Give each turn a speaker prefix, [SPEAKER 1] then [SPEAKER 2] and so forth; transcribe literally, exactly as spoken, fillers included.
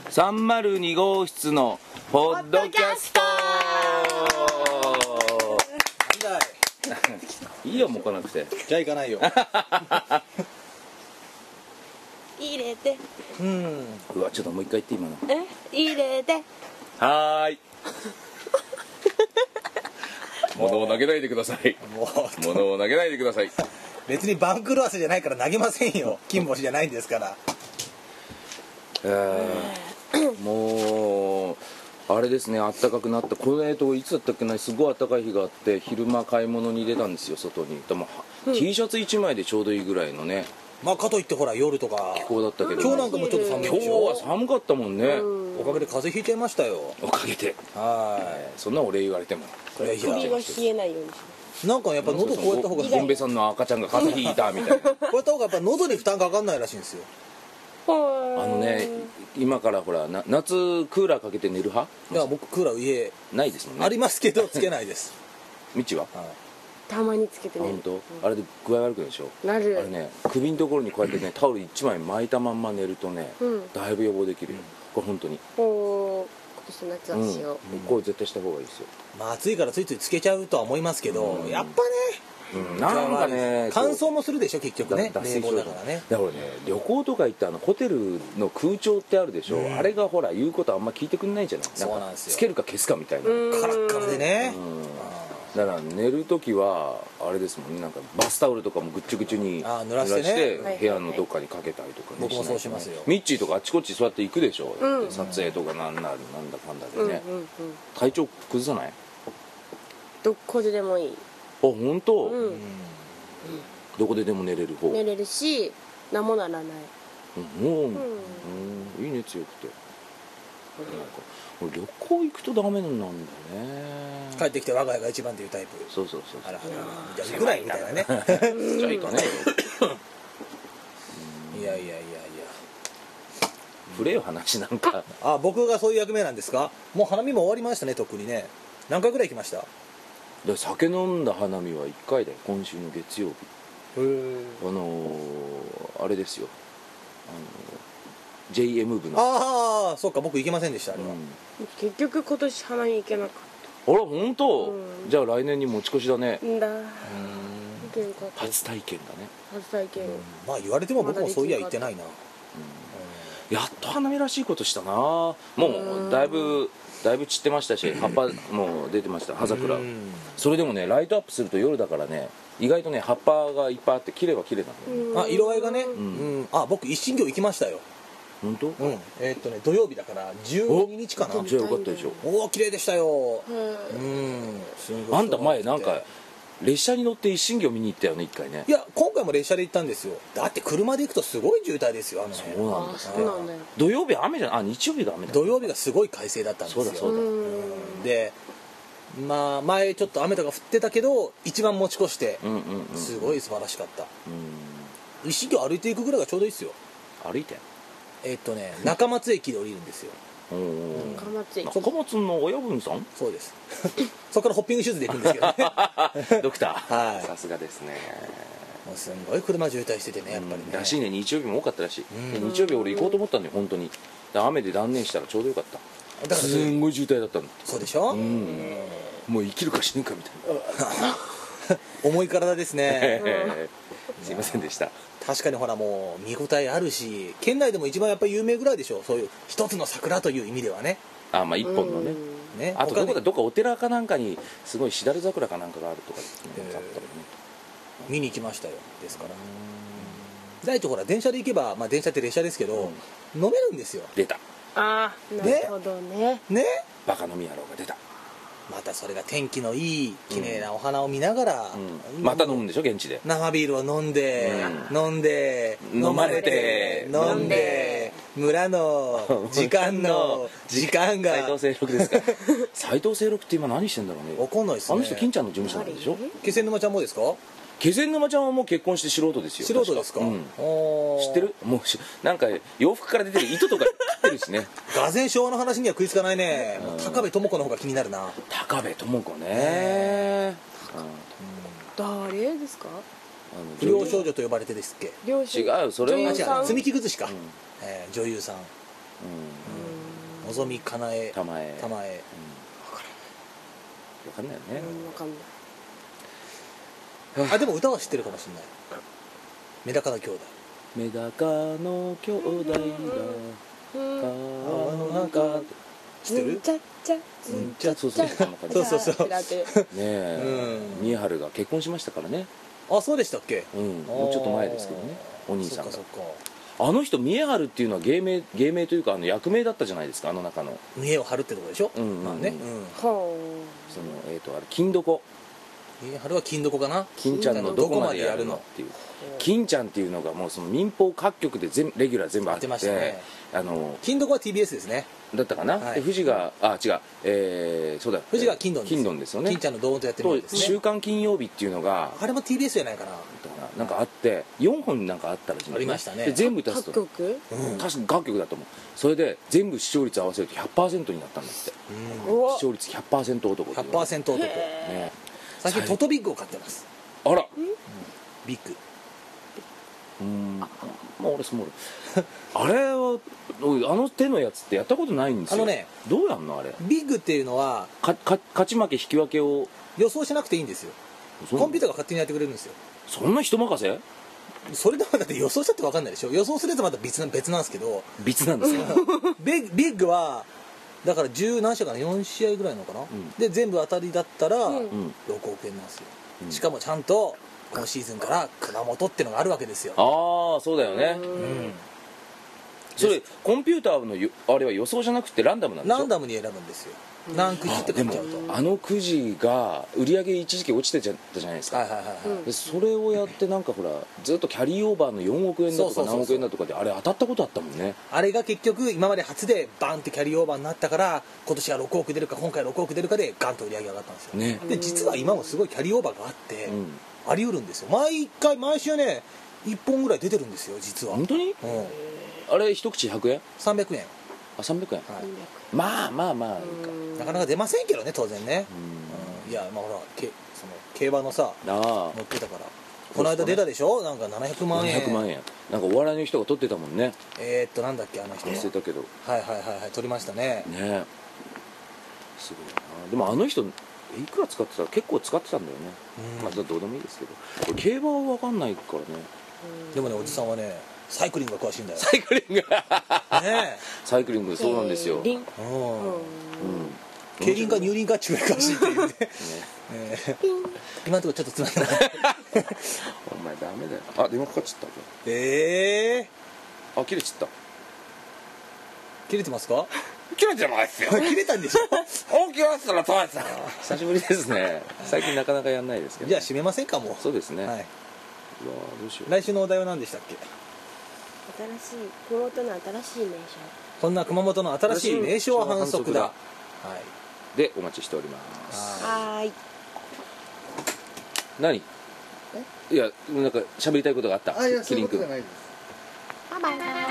[SPEAKER 1] さんまるに号室のポッドキャスト。
[SPEAKER 2] なんだ
[SPEAKER 1] いいよ、もう来なくて。
[SPEAKER 2] い。じゃあ行かないよ。
[SPEAKER 3] 入れて。
[SPEAKER 2] うん。
[SPEAKER 1] うわ、ちょっともう一回言って今の。
[SPEAKER 3] え、入れて。
[SPEAKER 1] はーい。物を投げないでください。
[SPEAKER 2] もう
[SPEAKER 1] 物を投げないでください。
[SPEAKER 2] 別に番狂わせじゃないから投げませんよ。金星じゃないんですから。
[SPEAKER 1] えー、もうあれですね、暖かくなった。これ、えっといつだったっけな、すごい暖かい日があって、昼間買い物に出たんですよ、外に。でも、うん、T シャツいちまいでちょうどいいぐらいのね。
[SPEAKER 2] まあかといってほら夜とか
[SPEAKER 1] 気候だったけど、
[SPEAKER 2] 今日なんかもちょっと寒いでしょ。
[SPEAKER 1] 今日は寒かったもんね、
[SPEAKER 2] うん、おかげで風邪ひいちゃいましたよ。
[SPEAKER 1] おかげで。
[SPEAKER 2] はい、
[SPEAKER 1] えー、そんなお礼言われても。
[SPEAKER 2] いやいや、
[SPEAKER 3] 首は冷えないようにします。
[SPEAKER 2] なんかやっぱ喉こうやった方が、
[SPEAKER 1] ゴンベさんの赤ちゃんが風邪ひいたみたいな。こ
[SPEAKER 2] うやった方がやっぱ喉に負担かかんないらしいんですよ。
[SPEAKER 1] あのね、今からほらな夏クーラーかけて寝る派？
[SPEAKER 2] いや僕クーラー家
[SPEAKER 1] ないですもんね。
[SPEAKER 2] ありますけどつけないです。
[SPEAKER 1] みちは？
[SPEAKER 2] はい、
[SPEAKER 3] たまにつけてね。
[SPEAKER 1] 本当、うん、あれで具合悪くないでしょ。
[SPEAKER 3] なる。
[SPEAKER 1] あれね、首のところにこうやってねタオルいちまい巻いたまんま寝るとね、うん、だいぶ予防できるよ、うん、これ本当に。
[SPEAKER 3] おー、今年夏はしよう、
[SPEAKER 1] うん、これ絶対した方がいいですよ。
[SPEAKER 2] まあ暑いからついついつけちゃうとは思いますけど、うん、やっぱね、
[SPEAKER 1] うん、なんかね
[SPEAKER 2] 乾燥もするでしょ結局ね。
[SPEAKER 1] 冷房
[SPEAKER 2] だからね。
[SPEAKER 1] だからね、旅行とか行ったあのホテルの空調ってあるでしょ、うん、あれがほら言うことあんま聞いてくんないじゃない。
[SPEAKER 2] そうなんですよ。
[SPEAKER 1] つけるか消すかみたいな、
[SPEAKER 2] カラッカラでね、
[SPEAKER 1] うん、だから寝る時はあれですもんね、なんかバスタオルとかもぐっちゅぐちゅに
[SPEAKER 2] 濡らしてね、
[SPEAKER 1] 部屋のどっかにかけたりとか、ね、
[SPEAKER 2] 僕もそうしますよ。
[SPEAKER 1] ミッチーとかあっちこっちそうやって行くでしょ、うん、撮影とかなんなるなんだかんだでね、うんうんうん、体調崩さない？
[SPEAKER 3] どこででもいい。
[SPEAKER 1] あ、本当？うん、うん、
[SPEAKER 3] うん、
[SPEAKER 1] どこででも寝れる方。
[SPEAKER 3] 寝れるし何もならない。
[SPEAKER 1] うん、うんうん、いいね強くて、うん、なんか俺旅行行くとダメなんだよね。
[SPEAKER 2] 帰ってきて我が家が一番っていうタイプ。
[SPEAKER 1] そうそうそう。
[SPEAKER 2] あら、じゃあ行くらいみたいなね。じゃあ
[SPEAKER 1] 行かね
[SPEAKER 2] いやいやいやいや、
[SPEAKER 1] 触れよ話なんか。
[SPEAKER 2] あ、僕がそういう役目なんですか。もう花見も終わりましたね。特にね、何回ぐらい行きました？
[SPEAKER 1] で酒飲んだ花見はいっかいで、今週の月曜日。
[SPEAKER 2] へえ。
[SPEAKER 1] あのー、あれですよ、あのー、ジェイエム 部の。
[SPEAKER 2] ああ、そうか、僕行けませんでしたあれは、うん、
[SPEAKER 3] 結局今年花見行けなかった。
[SPEAKER 1] あら本当、うん、じゃあ来年に持ち越しだね。
[SPEAKER 3] んだ。
[SPEAKER 1] 初体験だね。
[SPEAKER 3] 初体験、うん、
[SPEAKER 2] まあ言われても僕もそういや行ってないな、うん
[SPEAKER 1] うん、やっと花見らしいことしたな。もうだいぶだいぶ散ってましたし、葉っぱも出てました、葉桜。それでもね、ライトアップすると夜だからね、意外とね葉っぱがいっぱいあって綺麗は綺麗なんだよね。
[SPEAKER 2] あ、色合いがね、
[SPEAKER 1] うん
[SPEAKER 2] うん、あ、僕一心行行きましたよ。
[SPEAKER 1] 本当？
[SPEAKER 2] うん、えー、っとね土曜日だからじゅうににちかな。
[SPEAKER 1] じゃあよかったでしょ。
[SPEAKER 2] おお、綺麗でしたよ。うん、
[SPEAKER 1] すごい。あんた前なんか列車に乗って一心行見に行ったよね、一回ね。
[SPEAKER 2] いや、今回も列車で行ったんですよ。だって車で行くとすごい渋滞ですよ、あの
[SPEAKER 1] 辺。そうなんですね。
[SPEAKER 3] なんだよ。
[SPEAKER 1] 土曜日雨じゃん。あ、日曜日が雨だ。
[SPEAKER 2] 土曜日がすごい快晴だったんですよ。
[SPEAKER 1] そうだそうだ。うん、
[SPEAKER 2] で、まあ前ちょっと雨とか降ってたけど一番持ち越して、
[SPEAKER 1] うんうんうん、
[SPEAKER 2] すごい素晴らしかった。うん、一心行歩いていくぐらいがちょうどいいですよ。
[SPEAKER 1] 歩いて？
[SPEAKER 2] えー、っとね、中松駅で降りるんですよ。
[SPEAKER 1] うん、
[SPEAKER 3] 中松駅。
[SPEAKER 1] 中松の親分さん？
[SPEAKER 2] そうです。そこからホッピングシューズで行くんですけどね。
[SPEAKER 1] ドクター。
[SPEAKER 2] はい。
[SPEAKER 1] さすがですね。
[SPEAKER 2] もうすんごい車渋滞しててね、やっぱりね。
[SPEAKER 1] らしいね、日曜日も多かったらしい。日曜日俺行こうと思ったんだよ、本当に。雨で断念したらちょうどよかった。だからすんごい渋滞だったの。
[SPEAKER 2] そうでしょ。うん。
[SPEAKER 1] もう生きるか死ぬかみたいな。
[SPEAKER 2] 重い体ですね。
[SPEAKER 1] すいませんでした。
[SPEAKER 2] 確かにほらもう見応えあるし、県内でも一番やっぱり有名ぐらいでしょ。そういう一つの桜という意味ではね。
[SPEAKER 1] あ、まあ一本のね。ね。あとどこかどっかお寺かなんかにすごいしだれ桜かなんかがあるとかあったらね。
[SPEAKER 2] 見に行きましたよ。ですから。第一ほら電車で行けば、まあ電車って列車ですけど、うん、飲めるんですよ。
[SPEAKER 1] 出た。
[SPEAKER 3] ああ、なるほどね。
[SPEAKER 2] ね。
[SPEAKER 1] バカ飲み野郎が出た。
[SPEAKER 2] またそれが天気のいい綺麗なお花を見ながら、
[SPEAKER 1] うん、また飲むんでしょ現地で。
[SPEAKER 2] 生ビールを飲んで、うん、飲んで
[SPEAKER 1] 飲まれて
[SPEAKER 2] 飲んで村の時間の時間が。
[SPEAKER 1] 斉藤清六ですか。斉藤清六って今何してんだろうね。
[SPEAKER 2] わかんないですね。
[SPEAKER 1] あの人金ちゃんの事務所なんでしょ。
[SPEAKER 2] 気仙沼ちゃんもですか。
[SPEAKER 1] 気仙沼ちゃんはもう結婚して素人ですよ。
[SPEAKER 2] 素人ですか、うん、
[SPEAKER 1] 知ってる？もうなんか洋服から出てる糸とか切ってるしね。
[SPEAKER 2] がぜん昭和の話には食いつかないね。高部智子の方が気になるな。
[SPEAKER 1] 高部智子ね。
[SPEAKER 3] 誰ですか？
[SPEAKER 2] 不良少女と呼ばれてですっけ。
[SPEAKER 1] 違う、それは
[SPEAKER 2] 違う、積み木崩しか、うん、えー、女優さん。うん、 のぞみかなえ
[SPEAKER 1] 玉江
[SPEAKER 2] 玉江
[SPEAKER 1] 分かんないよね、
[SPEAKER 3] うんわかんない
[SPEAKER 2] あでも歌は知ってるかもしれないメダカの兄弟
[SPEAKER 1] メダカの兄弟が
[SPEAKER 3] うん
[SPEAKER 1] 川の中
[SPEAKER 2] 知ってる
[SPEAKER 3] ずんちゃっちゃずんちゃっちゃ
[SPEAKER 1] そうそうそんな感じ
[SPEAKER 2] そうそうそう
[SPEAKER 3] だって
[SPEAKER 1] ねえ
[SPEAKER 2] うん
[SPEAKER 1] 三重春が結婚しましたからね、
[SPEAKER 2] あそうでしたっけ
[SPEAKER 1] うん、もうちょっと前ですけどねお兄さんが
[SPEAKER 2] そっかそっか
[SPEAKER 1] あの人三重春っていうのは芸名芸名というかあの役名だったじゃないですかあの中の
[SPEAKER 2] 見栄を張るってとこでしょ、
[SPEAKER 1] うんうんうん
[SPEAKER 2] まあね、うん、
[SPEAKER 3] は
[SPEAKER 1] そのえっ、とあれ金床
[SPEAKER 2] 見栄張るは金どこかな
[SPEAKER 1] 金ちゃんのどこまでやるのっていう金ちゃんっていうのがもうその民放各局で全レギュラー全部あって
[SPEAKER 2] やってましたね
[SPEAKER 1] あの
[SPEAKER 2] 金どこは ティービーエス ですね
[SPEAKER 1] だったかな、
[SPEAKER 2] はい
[SPEAKER 1] で富士があ違うえー、そうだ
[SPEAKER 2] 富士が金ドンです
[SPEAKER 1] 金ドンですよね
[SPEAKER 2] 金ちゃんのドーンとやってる
[SPEAKER 1] と
[SPEAKER 2] やつですね
[SPEAKER 1] 週刊金曜日っていうのが
[SPEAKER 2] あれも ティービーエス じゃないかな
[SPEAKER 1] なんかあってよんほんなんかあったらしいんですね
[SPEAKER 2] ありましたね
[SPEAKER 1] で全部足すと
[SPEAKER 3] 各局
[SPEAKER 2] うん
[SPEAKER 1] 確かに各局だと思うそれで全部視聴率合わせると ひゃくパーセント になったんだって
[SPEAKER 3] うわ
[SPEAKER 1] 視聴率 ひゃくパーセント 男って
[SPEAKER 2] ひゃく
[SPEAKER 1] いうのが
[SPEAKER 2] パーセント 男
[SPEAKER 1] ね
[SPEAKER 2] 最近トトビッグを買ってます
[SPEAKER 1] あら
[SPEAKER 2] ビッグ
[SPEAKER 1] うんまあ俺スモールあれはおいあの手のやつってやったことないんですよ
[SPEAKER 2] あのね
[SPEAKER 1] どうやんのあれ
[SPEAKER 2] ビッグっていうのは
[SPEAKER 1] かか勝ち負け引き分けを
[SPEAKER 2] 予想しなくていいんですよ
[SPEAKER 1] そう
[SPEAKER 2] コンピューターが勝手にやってくれるんですよ
[SPEAKER 1] そんな人任せ
[SPEAKER 2] それでもだって予想したって分かんないでしょ予想するとまた別な別なんですけど
[SPEAKER 1] 別なんですか
[SPEAKER 2] ビッグビッグはだからじゅう何試合かなよん試合ぐらいのかな、
[SPEAKER 1] ん
[SPEAKER 2] で全部当たりだったら
[SPEAKER 3] うん
[SPEAKER 1] うん
[SPEAKER 2] ろくおくえんなんですよ、
[SPEAKER 1] うん
[SPEAKER 2] しかもちゃんと今シーズンから熊本ってのがあるわけですよ
[SPEAKER 1] ああそうだよね
[SPEAKER 2] うん
[SPEAKER 1] それコンピューターのよあれは予想じゃなくてランダムなんでしょ
[SPEAKER 2] ランダムに選ぶんですよ何くじって買っちゃうと
[SPEAKER 1] あのくじが売り上げ一時期落ちてちゃったじゃないですか、
[SPEAKER 2] はいはいはいはい、
[SPEAKER 3] うん
[SPEAKER 1] でそれをやってなんかほらずっとキャリーオーバーのよんおくえんだとか
[SPEAKER 2] そうそうそうそう
[SPEAKER 1] 何億円だとかであれ当たったことあったもんね
[SPEAKER 2] あれが結局今まで初でバンってキャリーオーバーになったから今年はろくおく出るか今回ろくおく出るかでガンと売り上げ上がったんですよ、
[SPEAKER 1] ね
[SPEAKER 2] で実は今もすごいキャリーオーバーがあって、
[SPEAKER 1] うん
[SPEAKER 2] あり得るんですよ毎回毎週ねいっぽんぐらい出てるんですよ実は、うん、
[SPEAKER 1] 本当にあれ一口ひゃくえん
[SPEAKER 2] さんびゃくえん、
[SPEAKER 1] あさんびゃくえん
[SPEAKER 2] はい
[SPEAKER 1] まあまあまあいいか
[SPEAKER 2] なかなか出ませんけどね当然ね、
[SPEAKER 1] うん
[SPEAKER 2] うんいやまあほらけその競馬のさ
[SPEAKER 1] あ
[SPEAKER 2] 乗ってたからこの間出たでしょなんかななひゃく
[SPEAKER 1] あ
[SPEAKER 2] まん円
[SPEAKER 1] ななひゃくまん円なんかお笑いの人が取ってたもんね
[SPEAKER 2] えー、っとなんだっけあの人
[SPEAKER 1] 忘れたけど
[SPEAKER 2] はいはいはいはい取りましたね
[SPEAKER 1] ねすごいなでもあの人いくら使ってた結構使ってたんだよね、
[SPEAKER 2] うん
[SPEAKER 1] まあどうでもいいですけどこれ競馬は分かんないからね
[SPEAKER 2] でもねおじさんはねサイクリングが詳しいんだよ
[SPEAKER 1] サイクリング
[SPEAKER 2] ね
[SPEAKER 1] サイクリングそうなんですよ、
[SPEAKER 3] リン
[SPEAKER 2] え、うん
[SPEAKER 1] うん
[SPEAKER 2] 競輪か乳輪かっちゅうが詳しいっていうねえー今のところちょっとつまんない
[SPEAKER 1] お前ダメだよあ電話かかっちゃっ
[SPEAKER 2] ええ
[SPEAKER 1] たあ切れちゃった
[SPEAKER 2] 切れてますか
[SPEAKER 1] 切れてないっすよ
[SPEAKER 2] 切れたんでしょ
[SPEAKER 1] 大きなったら遠いさ久しぶりですね最近なかなかやんないですけど、
[SPEAKER 2] じゃあ締めませんかもう
[SPEAKER 1] そうですね、
[SPEAKER 2] はい、
[SPEAKER 1] うわどうしよう
[SPEAKER 2] 来週のお題は何でしたっけ
[SPEAKER 3] 新しい熊本の新しい名
[SPEAKER 2] こんな熊本の新しい名称反則だ、
[SPEAKER 1] うん
[SPEAKER 2] はい
[SPEAKER 1] でお待ちしております
[SPEAKER 3] 称はーい
[SPEAKER 1] 何いやなんか喋りたいことがあった
[SPEAKER 4] あいやそう
[SPEAKER 1] キリン君
[SPEAKER 4] いうことじゃないです
[SPEAKER 3] バイバイ